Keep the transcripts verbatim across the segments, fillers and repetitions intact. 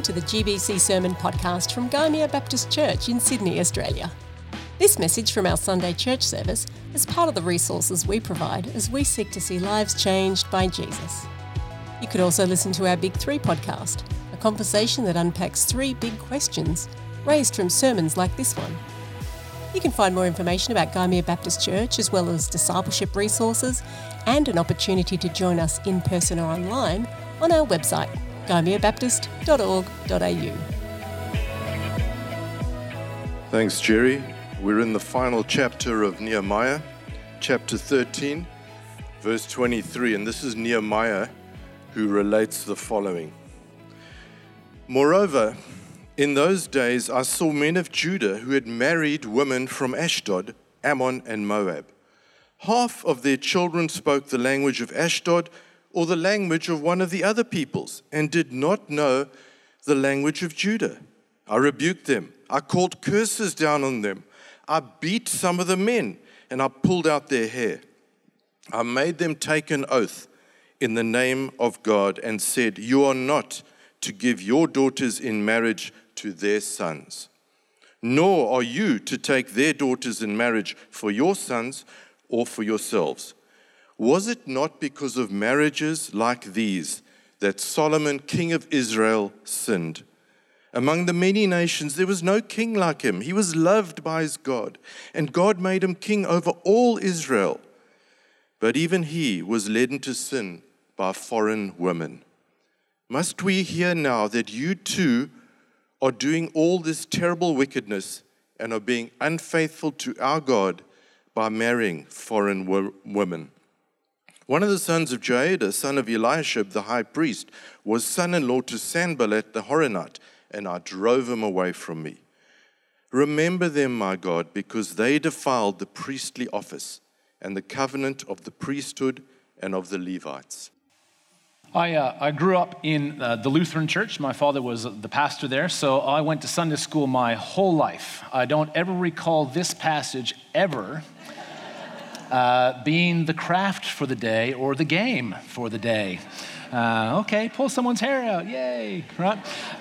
Welcome to the G B C Sermon Podcast from Gymea Baptist Church in Sydney, Australia. This message from our Sunday church service is part of the resources we provide as we seek to see lives changed by Jesus. You could also listen to our Big Three podcast, a conversation that unpacks three big questions raised from sermons like this one. You can find more information about Gymea Baptist Church, as well as discipleship resources and an opportunity to join us in person or online on our website, gymea baptist dot org dot a u. Thanks, Jerry. We're in the final chapter of Nehemiah, chapter thirteen, verse twenty-three, and this is Nehemiah who relates the following. Moreover, in those days I saw men of Judah who had married women from Ashdod, Ammon, and Moab. Half of their children spoke the language of Ashdod or the language of one of the other peoples, and did not know the language of Judah. I rebuked them. I called curses down on them. I beat some of the men, and I pulled out their hair. I made them take an oath in the name of God and said, "You are not to give your daughters in marriage to their sons, nor are you to take their daughters in marriage for your sons or for yourselves. Was it not because of marriages like these that Solomon, king of Israel, sinned? Among the many nations there was no king like him. He was loved by his God, and God made him king over all Israel. But even he was led into sin by foreign women. Must we hear now that you too are doing all this terrible wickedness and are being unfaithful to our God by marrying foreign wo- women? One of the sons of Joiada, son of Eliashib, the high priest, was son-in-law to Sanballat the Horonite, and I drove him away from me. Remember them, my God, because they defiled the priestly office and the covenant of the priesthood and of the Levites." I, uh, I grew up in uh, the Lutheran church. My father was the pastor there, so I went to Sunday school my whole life. I don't ever recall this passage ever uh, being the craft for the day or the game for the day. Uh, okay, pull someone's hair out, yay, right?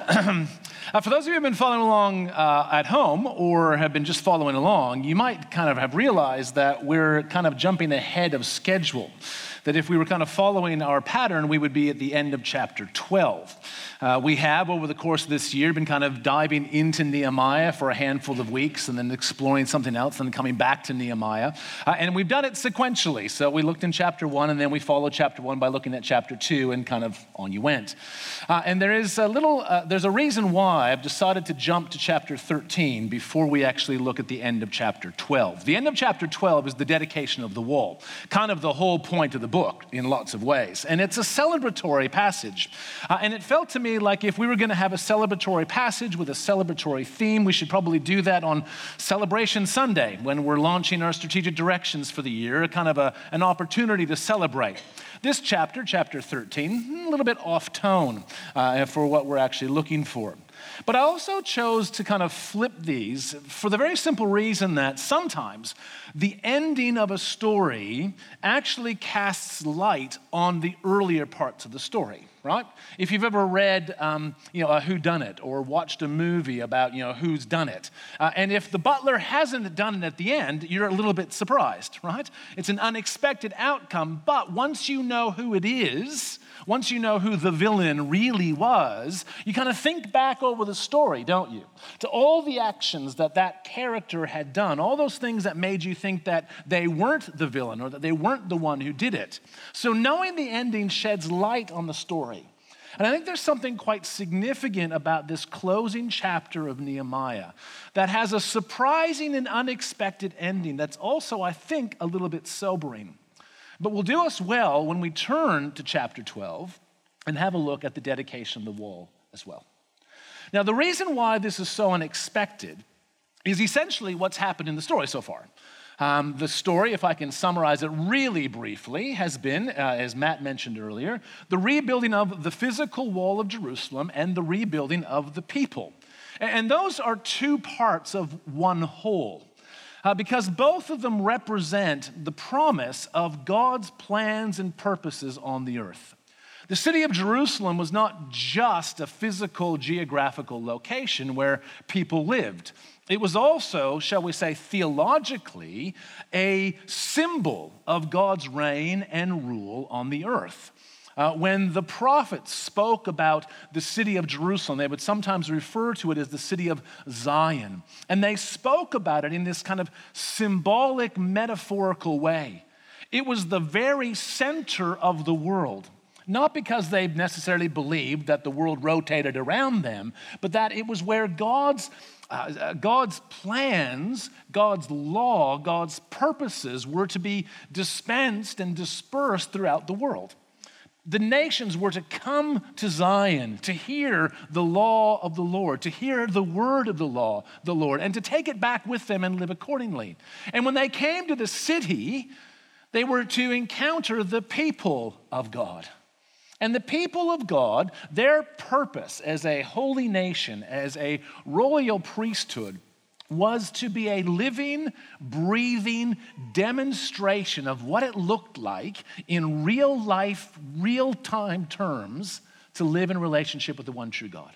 Uh, for those of you who have been following along uh, at home or have been just following along, you might kind of have realized that we're kind of jumping ahead of schedule. That if we were kind of following our pattern, we would be at the end of chapter twelve. Uh, we have, over the course of this year, been kind of diving into Nehemiah for a handful of weeks and then exploring something else and then coming back to Nehemiah. Uh, and we've done it sequentially. So we looked in chapter one and then we followed chapter one by looking at chapter two and kind of on you went. Uh, and there is a little, uh, there's a reason why I've decided to jump to chapter thirteen before we actually look at the end of chapter twelve. The end of chapter twelve is the dedication of the wall, kind of the whole point of the book in lots of ways. And it's a celebratory passage. Uh, and it felt to me like if we were going to have a celebratory passage with a celebratory theme, we should probably do that on Celebration Sunday when we're launching our strategic directions for the year, kind of a, an opportunity to celebrate. This chapter, chapter thirteen, a little bit off tone uh, for what we're actually looking for. But I also chose to kind of flip these for the very simple reason that sometimes the ending of a story actually casts light on the earlier parts of the story, right? If you've ever read, um, you know, a whodunit or watched a movie about, you know, who's done it, uh, and if the butler hasn't done it at the end, you're a little bit surprised, right? It's an unexpected outcome, but once you know who it is, once you know who the villain really was, you kind of think back over the story, don't you? To all the actions that that character had done, all those things that made you think that they weren't the villain or that they weren't the one who did it. So knowing the ending sheds light on the story. And I think there's something quite significant about this closing chapter of Nehemiah that has a surprising and unexpected ending that's also, I think, a little bit sobering. But will do us well when we turn to chapter twelve and have a look at the dedication of the wall as well. Now, the reason why this is so unexpected is essentially what's happened in the story so far. Um, the story, if I can summarize it really briefly, has been, uh, as Matt mentioned earlier, the rebuilding of the physical wall of Jerusalem and the rebuilding of the people. And those are two parts of one whole. Uh, because both of them represent the promise of God's plans and purposes on the earth. The city of Jerusalem was not just a physical geographical location where people lived. It was also, shall we say, theologically, a symbol of God's reign and rule on the earth. Uh, when the prophets spoke about the city of Jerusalem, they would sometimes refer to it as the city of Zion. And they spoke about it in this kind of symbolic, metaphorical way. It was the very center of the world. Not because they necessarily believed that the world rotated around them, but that it was where God's, uh, God's plans, God's law, God's purposes were to be dispensed and dispersed throughout the world. The nations were to come to Zion to hear the law of the Lord, to hear the word of the law, the Lord, and to take it back with them and live accordingly. And when they came to the city, they were to encounter the people of God. And the people of God, their purpose as a holy nation, as a royal priesthood, was to be a living, breathing demonstration of what it looked like in real life, real-time terms to live in relationship with the one true God.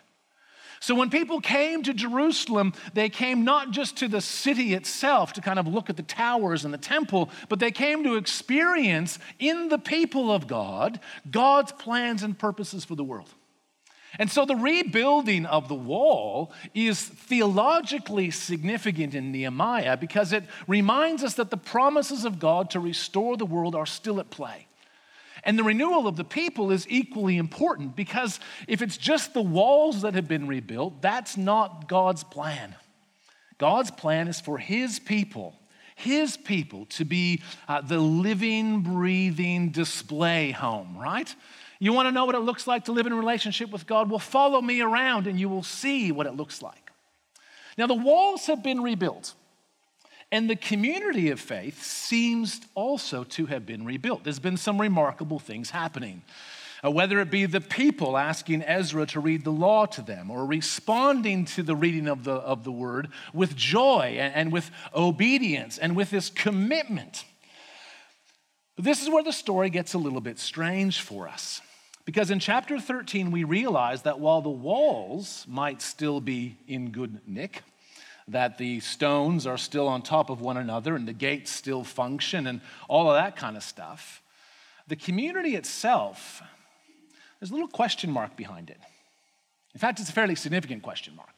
So when people came to Jerusalem, they came not just to the city itself to kind of look at the towers and the temple, but they came to experience in the people of God, God's plans and purposes for the world. And so the rebuilding of the wall is theologically significant in Nehemiah because it reminds us that the promises of God to restore the world are still at play. And the renewal of the people is equally important because if it's just the walls that have been rebuilt, that's not God's plan. God's plan is for his people, his people to be uh, the living, breathing display home, right? You want to know what it looks like to live in a relationship with God? Well, follow me around and you will see what it looks like. Now, the walls have been rebuilt. And the community of faith seems also to have been rebuilt. There's been some remarkable things happening. Uh, whether it be the people asking Ezra to read the law to them or responding to the reading of the, of the word with joy and, and with obedience and with this commitment. But this is where the story gets a little bit strange for us. Because in chapter thirteen, we realize that while the walls might still be in good nick, that the stones are still on top of one another and the gates still function and all of that kind of stuff, the community itself, there's a little question mark behind it. In fact, it's a fairly significant question mark.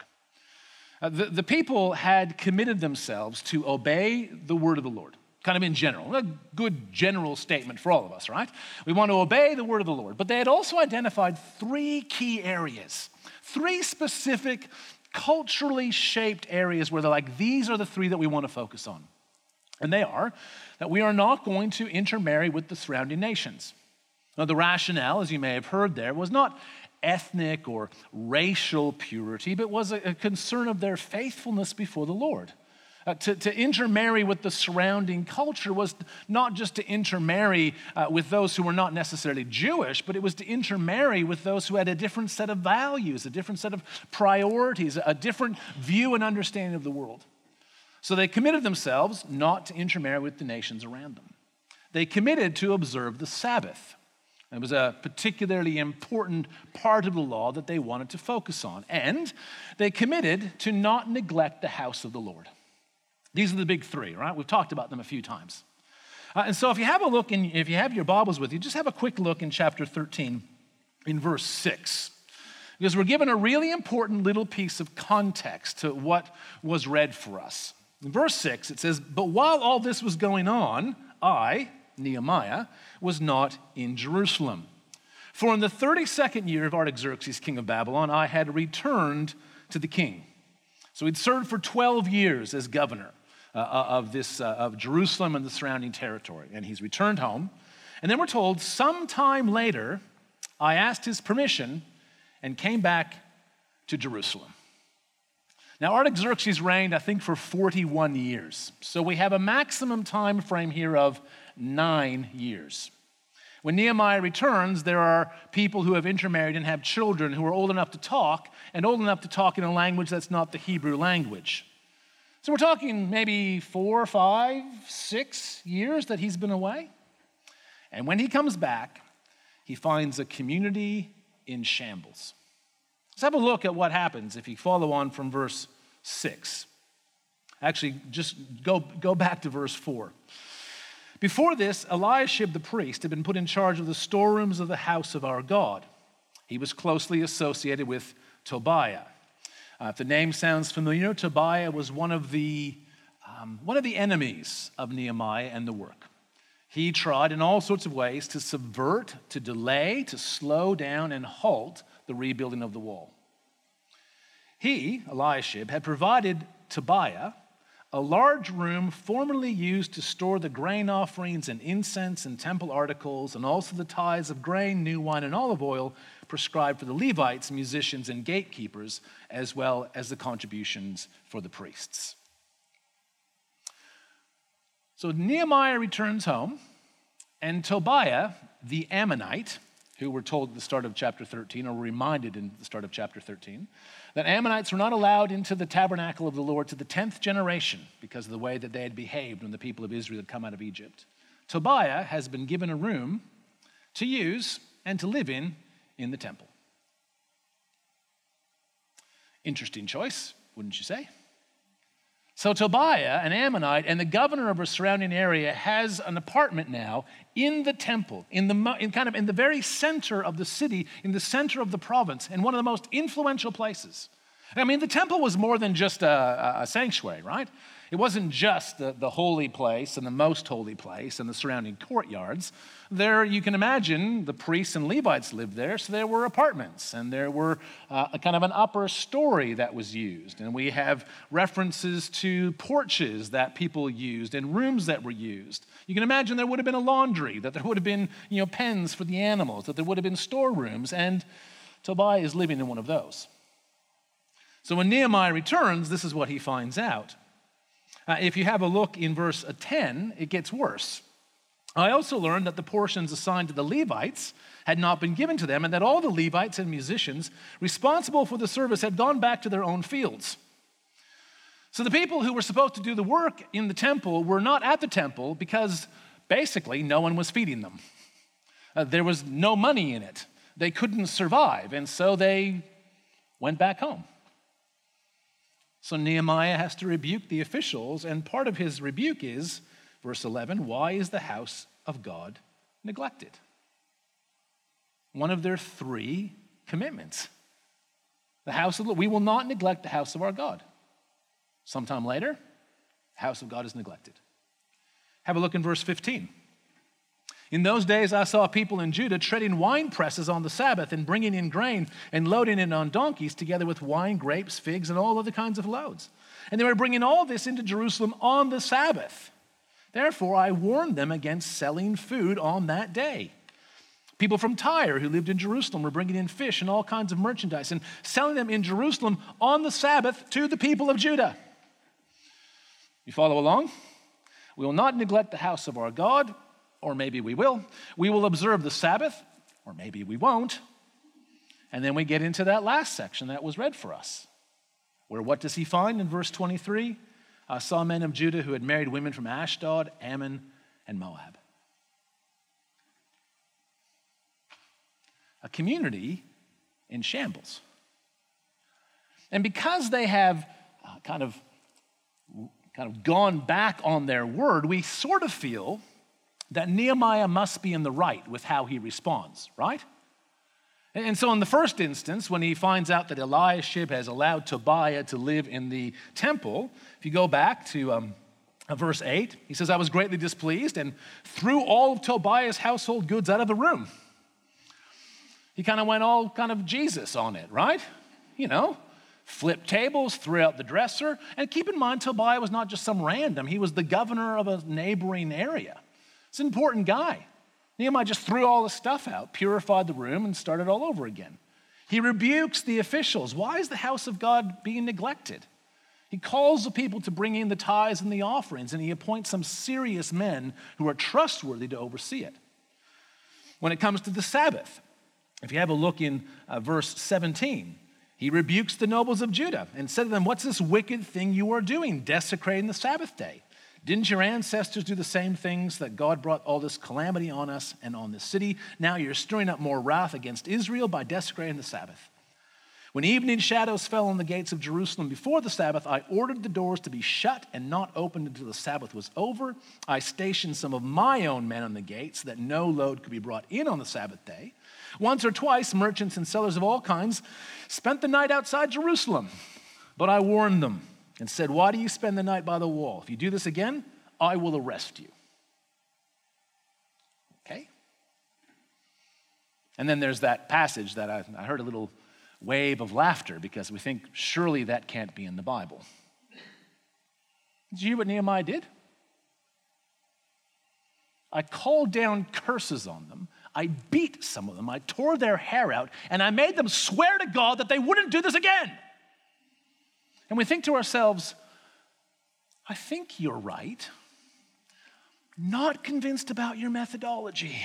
Uh, the, the people had committed themselves to obey the word of the Lord, kind of in general, a good general statement for all of us, right? We want to obey the word of the Lord, but they had also identified three key areas, three specific culturally shaped areas where they're like, these are the three that we want to focus on. And they are that we are not going to intermarry with the surrounding nations. Now, the rationale, as you may have heard there, was not ethnic or racial purity, but was a, a concern of their faithfulness before the Lord. Uh, to, to intermarry with the surrounding culture was not just to intermarry uh, with those who were not necessarily Jewish, but it was to intermarry with those who had a different set of values, a different set of priorities, a different view and understanding of the world. So they committed themselves not to intermarry with the nations around them. They committed to observe the Sabbath. It was a particularly important part of the law that they wanted to focus on. And they committed to not neglect the house of the Lord. These are the big three, right? We've talked about them a few times. Uh, and so if you have a look, in, if you have your Bibles with you, just have a quick look in chapter thirteen in verse six. Because we're given a really important little piece of context to what was read for us. In verse six, it says, "But while all this was going on, I, Nehemiah, was not in Jerusalem. For in the thirty-second year of Artaxerxes, king of Babylon, I had returned to the king." So he'd served for twelve years as governor Uh, of this uh, of Jerusalem and the surrounding territory, and he's returned home. And then we're told, sometime later, I asked his permission and came back to Jerusalem. Now, Artaxerxes reigned, I think, for forty-one years. So we have a maximum time frame here of nine years. When Nehemiah returns, there are people who have intermarried and have children who are old enough to talk and old enough to talk in a language that's not the Hebrew language. So we're talking maybe four, five, six years that he's been away. And when he comes back, he finds a community in shambles. Let's have a look at what happens if you follow on from verse six. Actually, just go, go back to verse four. Before this, Eliashib the priest had been put in charge of the storerooms of the house of our God. He was closely associated with Tobiah. Uh, if the name sounds familiar, Tobiah was one of the um, one of the enemies of Nehemiah and the work. He tried in all sorts of ways to subvert, to delay, to slow down, and halt the rebuilding of the wall. He, Eliashib, had provided Tobiah a large room formerly used to store the grain offerings and incense and temple articles, and also the tithes of grain, new wine, and olive oil prescribed for the Levites, musicians, and gatekeepers, as well as the contributions for the priests. So Nehemiah returns home, and Tobiah, the Ammonite, who we're told at the start of chapter thirteen, or reminded in the start of chapter thirteen, that Ammonites were not allowed into the tabernacle of the Lord to the tenth generation because of the way that they had behaved when the people of Israel had come out of Egypt. Tobiah has been given a room to use and to live in in the temple. Interesting choice, wouldn't you say? So Tobiah, an Ammonite, and the governor of a surrounding area has an apartment now in the temple, in the in kind of in the very center of the city, in the center of the province, in one of the most influential places. I mean, the temple was more than just a, a sanctuary, right? It wasn't just the, the holy place and the most holy place and the surrounding courtyards. There, you can imagine, the priests and Levites lived there, so there were apartments, and there were uh, a kind of an upper story that was used. And we have references to porches that people used and rooms that were used. You can imagine there would have been a laundry, that there would have been, you know, pens for the animals, that there would have been storerooms, and Tobiah is living in one of those. So when Nehemiah returns, this is what he finds out. Uh, if you have a look in verse ten, it gets worse. I also learned that the portions assigned to the Levites had not been given to them, and that all the Levites and musicians responsible for the service had gone back to their own fields. So the people who were supposed to do the work in the temple were not at the temple because basically no one was feeding them. Uh, there was no money in it. They couldn't survive, and so they went back home. So Nehemiah has to rebuke the officials, and part of his rebuke is, verse eleven, why is the house of God neglected? One of their three commitments. The house of the, we will not neglect the house of our God. Sometime later, the house of God is neglected. Have a look in verse fifteen. In those days I saw people in Judah treading wine presses on the Sabbath and bringing in grain and loading it on donkeys together with wine, grapes, figs, and all other kinds of loads. And they were bringing all this into Jerusalem on the Sabbath. Therefore I warned them against selling food on that day. People from Tyre who lived in Jerusalem were bringing in fish and all kinds of merchandise and selling them in Jerusalem on the Sabbath to the people of Judah. You follow along? We will not neglect the house of our God, or maybe we will. We will observe the Sabbath, or maybe we won't. And then we get into that last section that was read for us, where what does he find in verse twenty-three? I saw men of Judah who had married women from Ashdod, Ammon, and Moab. A community in shambles. And because they have uh, kind of, kind of gone back on their word, we sort of feel that Nehemiah must be in the right with how he responds, right? And so in the first instance, when he finds out that Eliashib has allowed Tobiah to live in the temple, if you go back to um, verse eight, he says, I was greatly displeased and threw all of Tobiah's household goods out of the room. He kind of went all kind of Jesus on it, right? You know, flipped tables, threw out the dresser. And keep in mind, Tobiah was not just some random. He was the governor of a neighboring area. It's an important guy. Nehemiah just threw all the stuff out, purified the room, and started all over again. He rebukes the officials. Why is the house of God being neglected? He calls the people to bring in the tithes and the offerings, and he appoints some serious men who are trustworthy to oversee it. When it comes to the Sabbath, if you have a look in uh, verse seventeen, he rebukes the nobles of Judah and said to them, what's this wicked thing you are doing, desecrating the Sabbath day? Didn't your ancestors do the same things that God brought all this calamity on us and on this city? Now you're stirring up more wrath against Israel by desecrating the Sabbath. When evening shadows fell on the gates of Jerusalem before the Sabbath, I ordered the doors to be shut and not opened until the Sabbath was over. I stationed some of my own men on the gates so that no load could be brought in on the Sabbath day. Once or twice, merchants and sellers of all kinds spent the night outside Jerusalem. But I warned them and said, why do you spend the night by the wall? If you do this again, I will arrest you. Okay? And then there's that passage that I, I heard a little wave of laughter because we think surely that can't be in the Bible. Did you hear what Nehemiah did? I called down curses on them. I beat some of them. I tore their hair out, and I made them swear to God that they wouldn't do this again. And we think to ourselves, I think you're right. Not convinced about your methodology.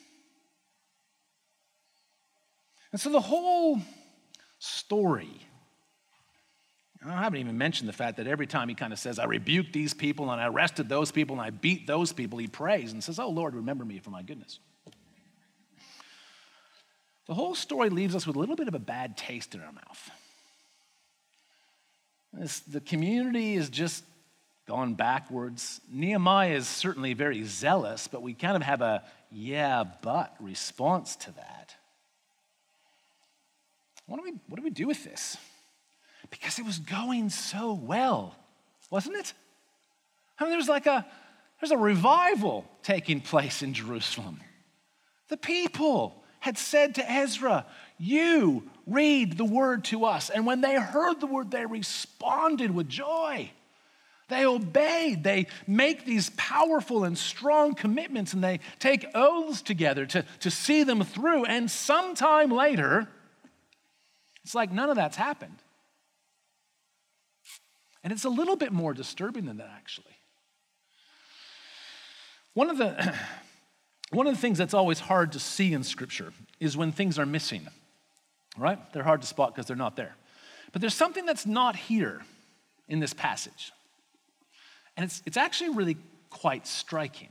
And so the whole story, I haven't even mentioned the fact that every time he kind of says, I rebuked these people and I arrested those people and I beat those people, he prays and says, oh Lord, remember me for my goodness. The whole story leaves us with a little bit of a bad taste in our mouth. This, the community is just gone backwards. Nehemiah is certainly very zealous, but we kind of have a yeah, but response to that. What do we, what do we do with this? Because it was going so well, wasn't it? I mean, there was like a, there's a revival taking place in Jerusalem. The people had said to Ezra, you read the word to us. And when they heard the word, they responded with joy. They obeyed. They make these powerful and strong commitments, and they take oaths together to, to see them through. And sometime later, it's like none of that's happened. And it's a little bit more disturbing than that, actually. One of the, one of the things that's always hard to see in Scripture is when things are missing, right? They're hard to spot because they're not there. But there's something that's not here in this passage. And it's, it's actually really quite striking.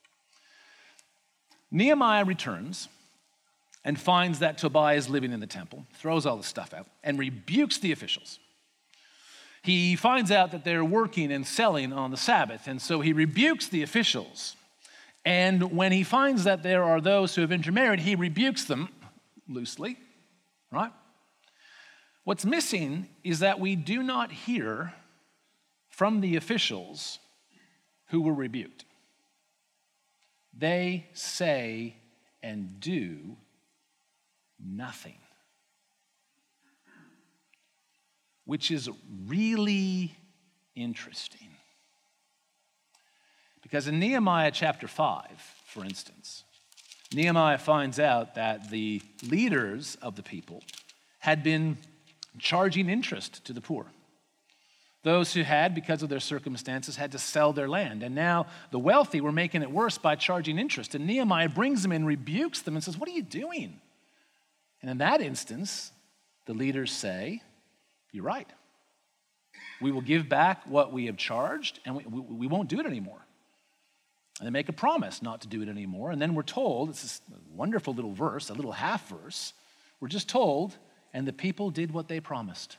Nehemiah returns and finds that Tobiah is living in the temple, throws all the stuff out, and rebukes the officials. He finds out that they're working and selling on the Sabbath, and so he rebukes the officials. And when he finds that there are those who have intermarried, he rebukes them loosely, right? What's missing is that we do not hear from the officials who were rebuked. They say and do nothing, which is really interesting. Because in Nehemiah chapter five, for instance, Nehemiah finds out that the leaders of the people had been charging interest to the poor. Those who had, because of their circumstances, had to sell their land. And now the wealthy were making it worse by charging interest. And Nehemiah brings them in, rebukes them, and says, what are you doing? And in that instance, the leaders say, you're right. We will give back what we have charged, and we, we, we won't do it anymore. And they make a promise not to do it anymore. And then we're told, it's this wonderful little verse, a little half verse, we're just told, and the people did what they promised.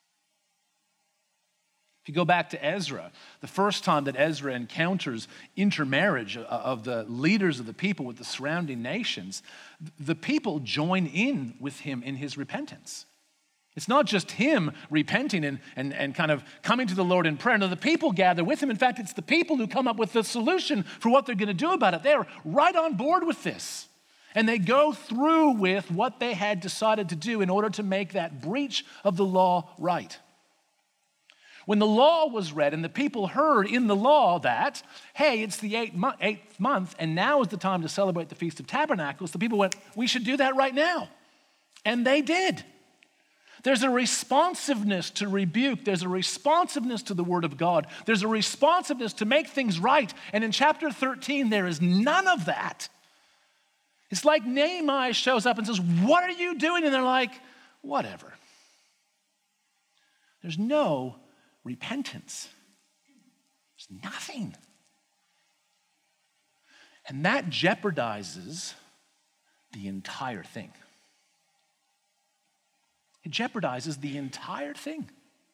If you go back to Ezra, the first time that Ezra encounters intermarriage of the leaders of the people with the surrounding nations, the people join in with him in his repentance. It's not just him repenting and, and, and kind of coming to the Lord in prayer. No, the people gather with him. In fact, it's the people who come up with the solution for what they're going to do about it. They're right on board with this. And they go through with what they had decided to do in order to make that breach of the law right. When the law was read and the people heard in the law that, hey, it's the eighth month, eighth month and now is the time to celebrate the Feast of Tabernacles, the people went, we should do that right now. And they did. There's a responsiveness to rebuke. There's a responsiveness to the word of God. There's a responsiveness to make things right. And in chapter thirteen, there is none of that. It's like Nehemiah shows up and says, what are you doing? And they're like, whatever. There's no repentance. There's nothing. And that jeopardizes the entire thing. It jeopardizes the entire thing.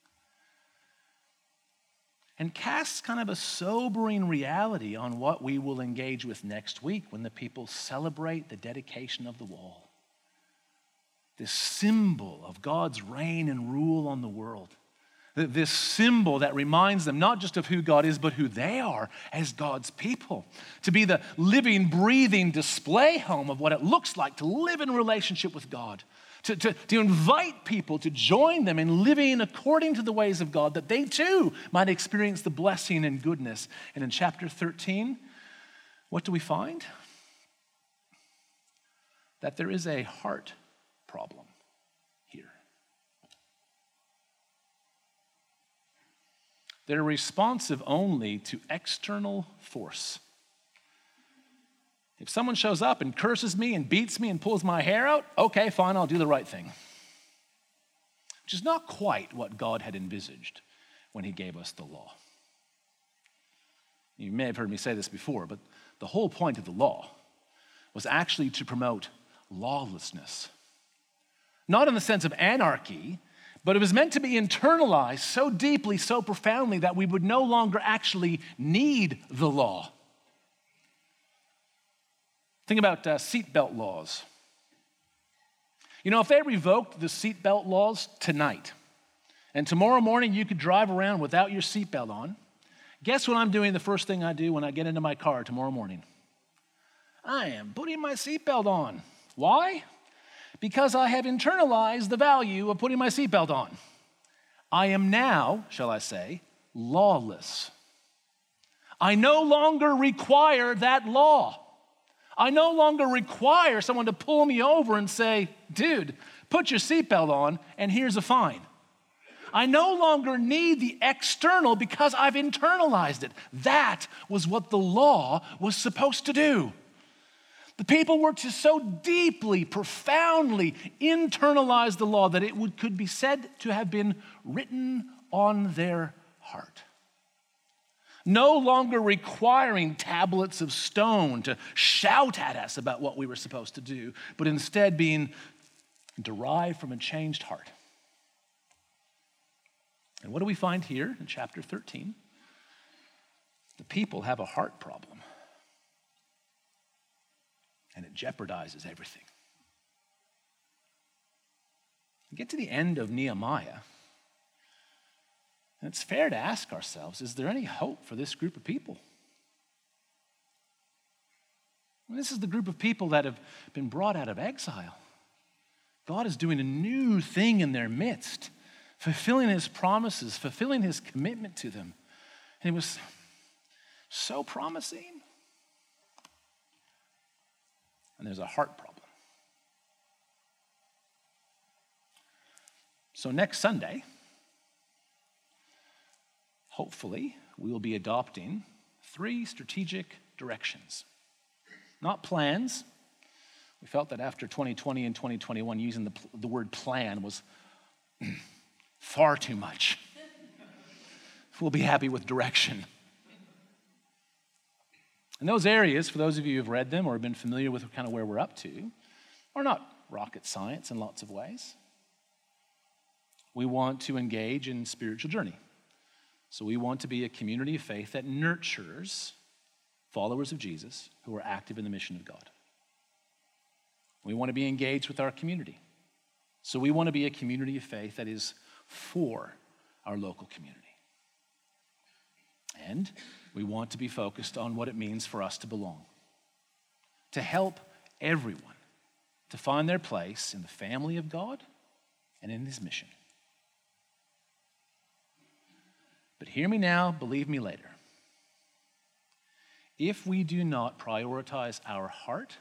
And casts kind of a sobering reality on what we will engage with next week when the people celebrate the dedication of the wall. This symbol of God's reign and rule on the world. This symbol that reminds them not just of who God is, but who they are as God's people. To be the living, breathing display home of what it looks like to live in relationship with God. To, to, to invite people to join them in living according to the ways of God, that they too might experience the blessing and goodness. And in chapter thirteen, what do we find? That there is a heart problem here. They're responsive only to external force. If someone shows up and curses me and beats me and pulls my hair out, okay, fine, I'll do the right thing. Which is not quite what God had envisaged when he gave us the law. You may have heard me say this before, but the whole point of the law was actually to promote lawlessness. Not in the sense of anarchy, but it was meant to be internalized so deeply, so profoundly that we would no longer actually need the law. Think about uh, seatbelt laws. You know, if they revoked the seatbelt laws tonight, and tomorrow morning you could drive around without your seatbelt on, guess what I'm doing the first thing I do when I get into my car tomorrow morning? I am putting my seatbelt on. Why? Because I have internalized the value of putting my seatbelt on. I am now, shall I say, lawless. I no longer require that law. I no longer require someone to pull me over and say, dude, put your seatbelt on and here's a fine. I no longer need the external because I've internalized it. That was what the law was supposed to do. The people were to so deeply, profoundly internalize the law that it would, could be said to have been written on their heart. No longer requiring tablets of stone to shout at us about what we were supposed to do, but instead being derived from a changed heart. And what do we find here in chapter thirteen? The people have a heart problem, and it jeopardizes everything. We get to the end of Nehemiah, and it's fair to ask ourselves, is there any hope for this group of people? I mean, this is the group of people that have been brought out of exile. God is doing a new thing in their midst, fulfilling his promises, fulfilling his commitment to them. And it was so promising. And there's a heart problem. So next Sunday, hopefully, we will be adopting three strategic directions. Not plans. We felt that after twenty twenty and twenty twenty-one, using the, the word plan was far too much. We'll be happy with direction. And those areas, for those of you who have read them or have been familiar with kind of where we're up to, are not rocket science in lots of ways. We want to engage in spiritual journey. So we want to be a community of faith that nurtures followers of Jesus who are active in the mission of God. We want to be engaged with our community. So we want to be a community of faith that is for our local community. And we want to be focused on what it means for us to belong, to help everyone to find their place in the family of God and in his mission. But hear me now, believe me later. If we do not prioritize our heart,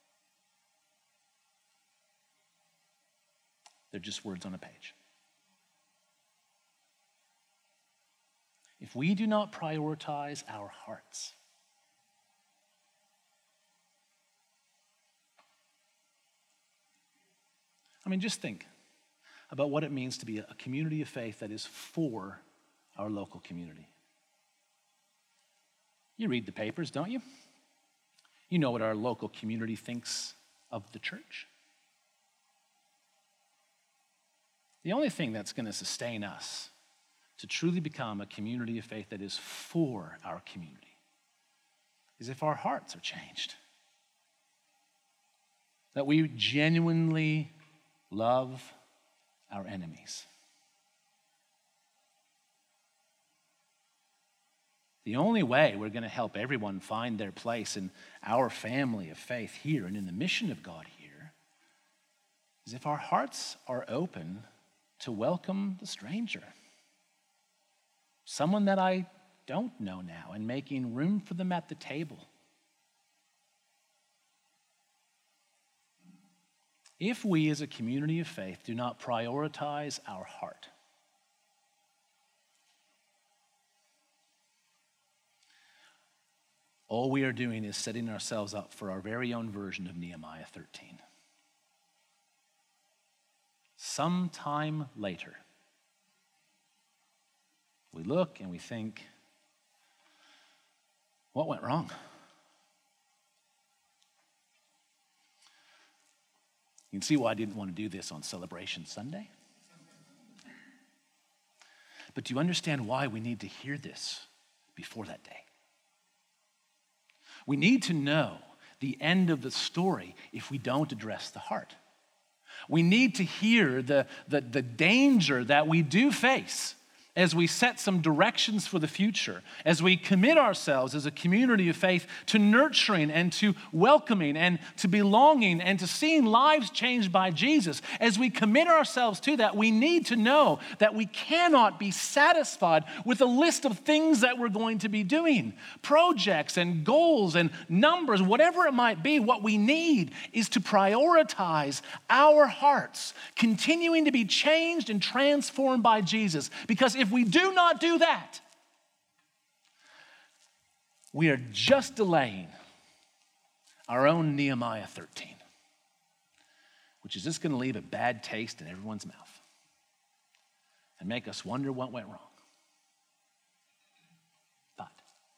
they're just words on a page. If we do not prioritize our hearts, I mean, just think about what it means to be a community of faith that is for our local community. You read the papers, don't you? You know what our local community thinks of the church. The only thing that's going to sustain us to truly become a community of faith that is for our community is if our hearts are changed. That we genuinely love our enemies. The only way we're going to help everyone find their place in our family of faith here and in the mission of God here is if our hearts are open to welcome the stranger. Someone that I don't know now, and making room for them at the table. If we as a community of faith do not prioritize our heart, all we are doing is setting ourselves up for our very own version of Nehemiah thirteen. Sometime later, we look and we think, what went wrong? You can see why I didn't want to do this on Celebration Sunday. But do you understand why we need to hear this before that day? We need to know the end of the story if we don't address the heart. We need to hear the, the, the danger that we do face as we set some directions for the future, as we commit ourselves as a community of faith to nurturing and to welcoming and to belonging and to seeing lives changed by Jesus. As we commit ourselves to that, we need to know that we cannot be satisfied with a list of things that we're going to be doing, projects and goals and numbers, whatever it might be. What we need is to prioritize our hearts, continuing to be changed and transformed by Jesus. Because if we do not do that, we are just delaying our own Nehemiah thirteen, which is just going to leave a bad taste in everyone's mouth and make us wonder what went wrong. But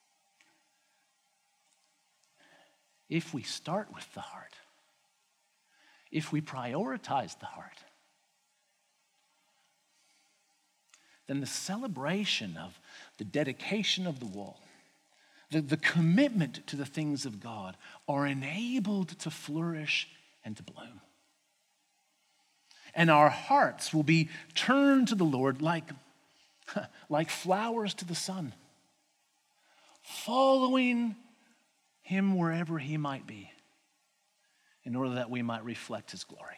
if we start with the heart, if we prioritize the heart, then the celebration of the dedication of the wall, the, the commitment to the things of God are enabled to flourish and to bloom. And our hearts will be turned to the Lord like, like flowers to the sun, following him wherever he might be, in order that we might reflect his glory.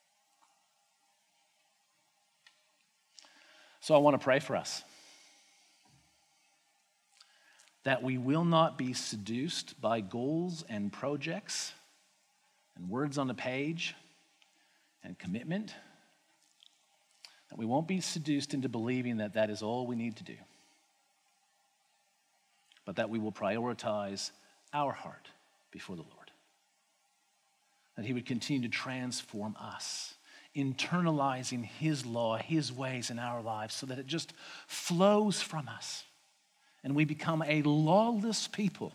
So I want to pray for us that we will not be seduced by goals and projects and words on a page and commitment, that we won't be seduced into believing that that is all we need to do, but that we will prioritize our heart before the Lord, that he would continue to transform us, internalizing his law, his ways in our lives so that it just flows from us and we become a lawless people,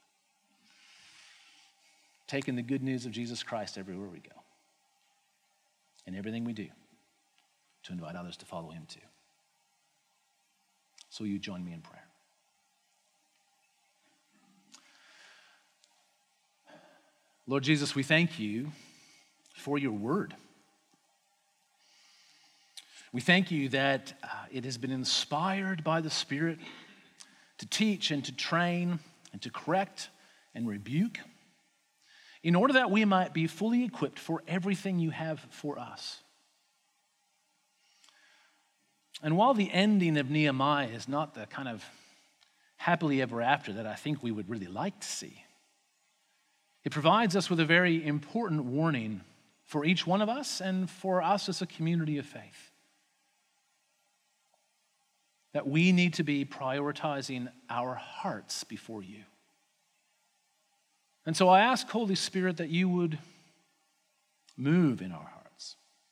taking the good news of Jesus Christ everywhere we go and everything we do to invite others to follow him too. So will you join me in prayer? Lord Jesus, we thank you for your word. We thank you that uh, it has been inspired by the Spirit to teach and to train and to correct and rebuke in order that we might be fully equipped for everything you have for us. And while the ending of Nehemiah is not the kind of happily ever after that I think we would really like to see, it provides us with a very important warning for each one of us and for us as a community of faith, that we need to be prioritizing our hearts before you. And so I ask, Holy Spirit, that you would move in our hearts,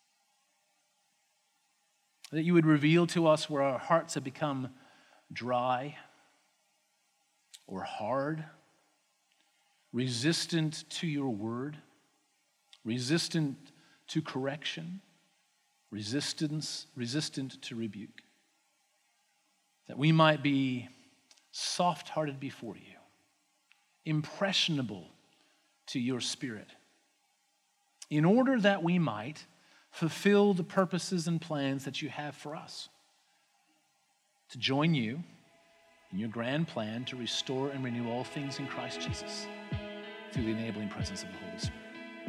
that you would reveal to us where our hearts have become dry or hard resistant to your word, resistant to correction, resistance, resistant to rebuke. That we might be soft-hearted before you, impressionable to your spirit, in order that we might fulfill the purposes and plans that you have for us, to join you in your grand plan to restore and renew all things in Christ Jesus through the enabling presence of the Holy Spirit.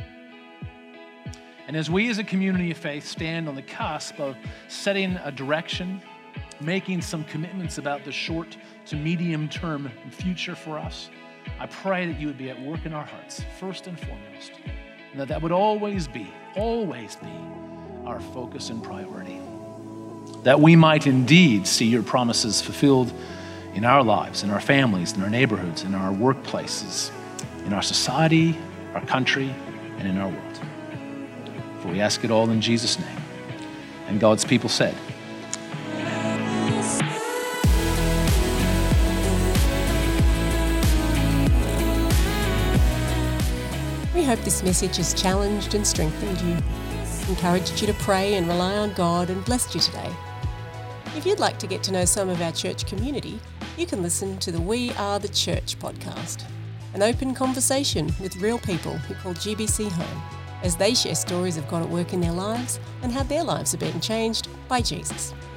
And as we as a community of faith stand on the cusp of setting a direction, making some commitments about the short to medium term future for us, I pray that you would be at work in our hearts, first and foremost, and that that would always be, always be our focus and priority. That we might indeed see your promises fulfilled in our lives, in our families, in our neighborhoods, in our workplaces, in our society, our country, and in our world. For we ask it all in Jesus' name. And God's people said, We hope this message has challenged and strengthened you, encouraged you to pray and rely on God, and blessed you today. If you'd like to get to know some of our church community, you can listen to the We Are the Church podcast, an open conversation with real people who call G B C home, as they share stories of God at work in their lives and how their lives are being changed by Jesus.